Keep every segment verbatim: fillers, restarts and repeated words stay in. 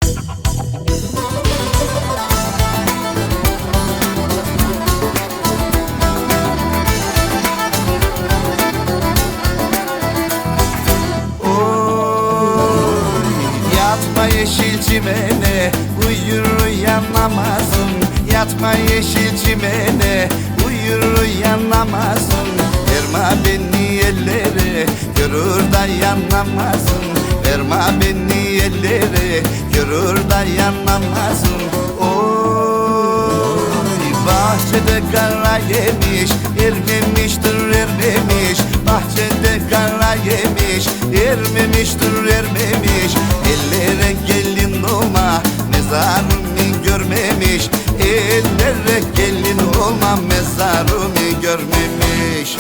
Yeşil çimene uyur uyanamazsın. Yatma yeşil çimene uyur uyanamazsın. Verme beni ellere görür dayanamazsın. Verme beni ellere görür dayanamazsın. Oy bahçede kara yemiş, ermemiştir ermemiş. Bahçede kara yemiş, ermemiştir ermemiş. Ellere gelin olma, mezarımı görmemiş. Ellere gelin olma, mezarımı görmemiş.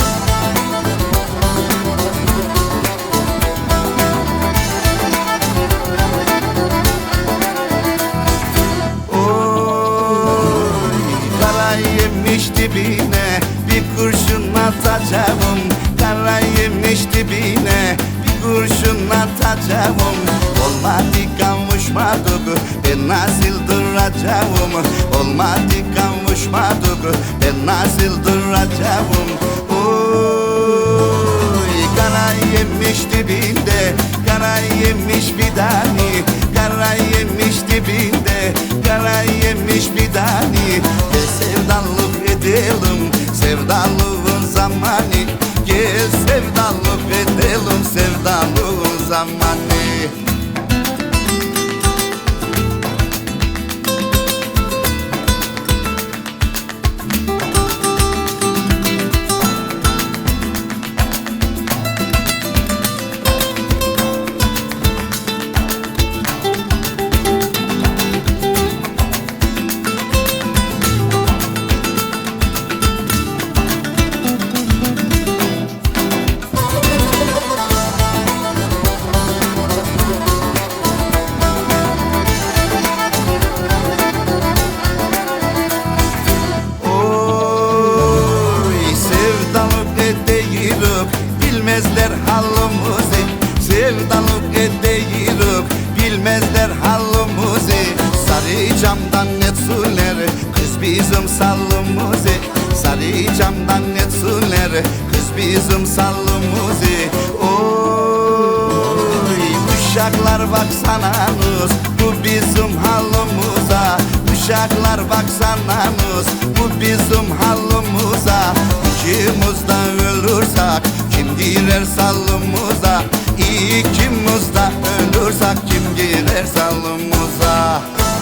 Oy kara yemiş dibine bir kurşun atacağım. Kara yemiş dibine bir kurşun atacağım. Olmadı kavuşmadık, ben nasıl duracağım? Olmadı kavuşmadık, ben nasıl duracağım? Oy kara yemiş dibinde, kara yemiş fidani. Kara yemiş dibinde, kara yemiş fidani. Gel sevdalık edelim, sevdalığın zamanı. Gel sevdalık edelim, sevdalığın zamanı. Bilmezler halımızı, sevdalık edeyirik. Bilmezler halımızı, sarı camdan etsinler kız bizim sallımızı. Sarı camdan etsinler kız bizim sallımızı. Oy uşaklar baksananız, bu bizim halımıza. Uşaklar baksananız, bu bizim halımıza. İkimiz de ölürsek kim girer sallımıza? İkimiz de ölürsek kim girer sallımıza?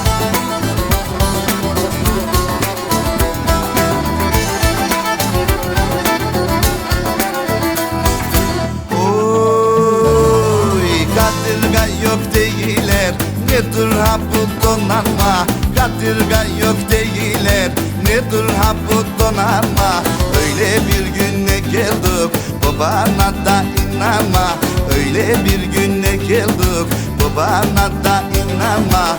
Oy kadırga yok değiller, nedir ha bu donanma? Kadırga yok değiller, nedir ha bu donanma? Öyle bir güne geldik, babana da inanma. Öyle bir güne geldik, babana da inanma.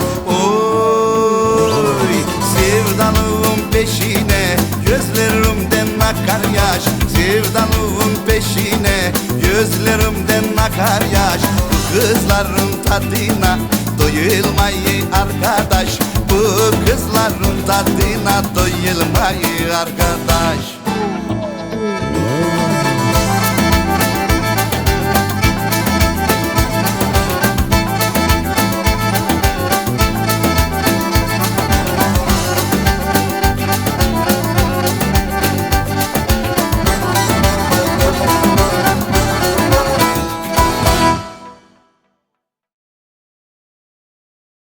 Oy sevdalığın peşine gözlerimden akar yaş. Sevdalığın peşine gözlerimden akar yaş. Bu kızların tadına doyulmayı arkadaş. Bu kızların tadına doyulmayı arkadaş.